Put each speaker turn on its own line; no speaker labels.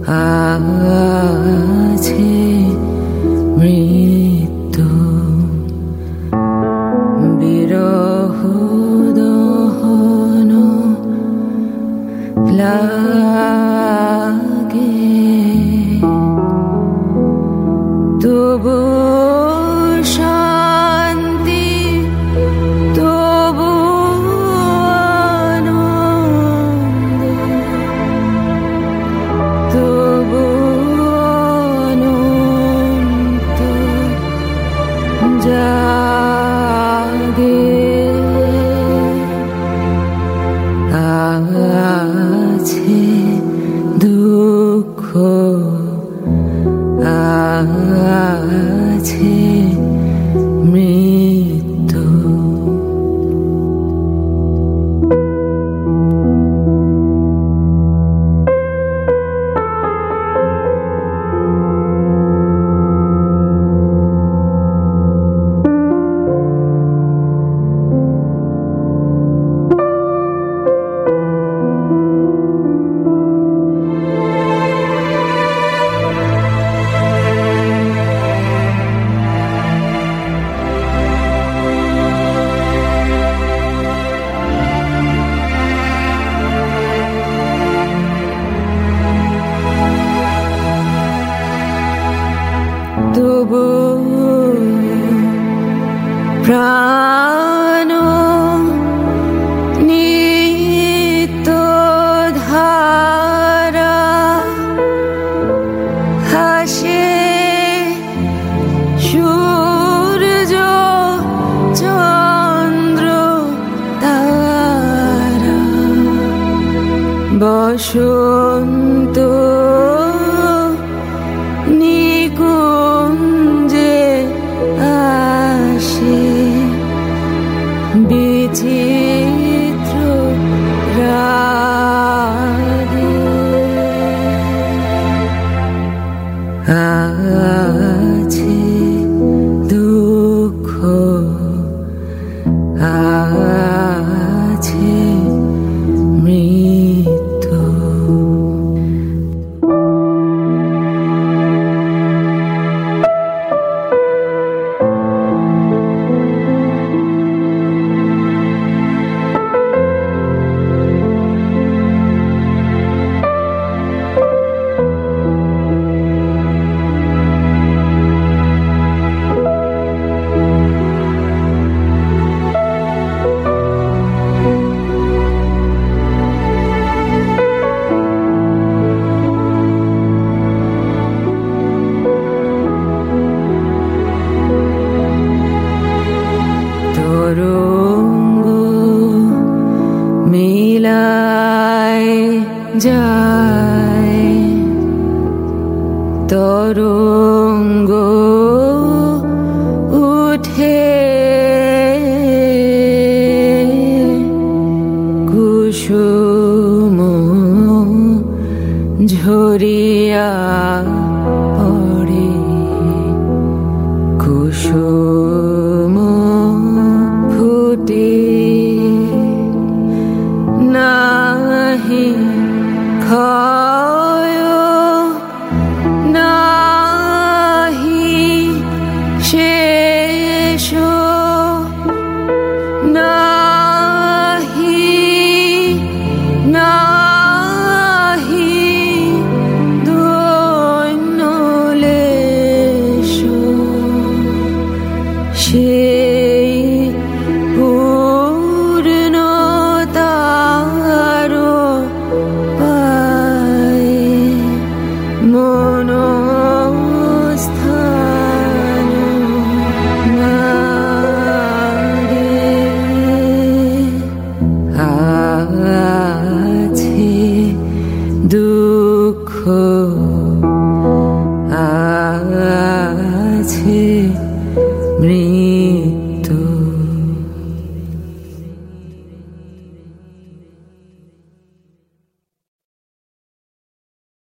আছে মৃত্যু বিরহ দহন লাগে তবু শান্তি তবু আনন্দ তবু অনন্ত জাগে আছে দুঃখ আছে মৃত্যু তবু প্রাণ নিত্য ধারা হাসে সূর্য চন্দ্র তারা বসন্ত নিকুঞ্জে আসে বিচিত্র রাগে আছে দুঃখ আছে মৃত্যু তরঙ্গ মিলায় যায় তরঙ্গ উঠে কুসুম ঝরিয়া পড়ে কুসুম ফুটে নাহি ক্ষয় নাহি শেষ নাহি নাহি দৈন্যলেশ সেই পূর্ণতার পায় মনস্থান মাগে আছে দুঃখ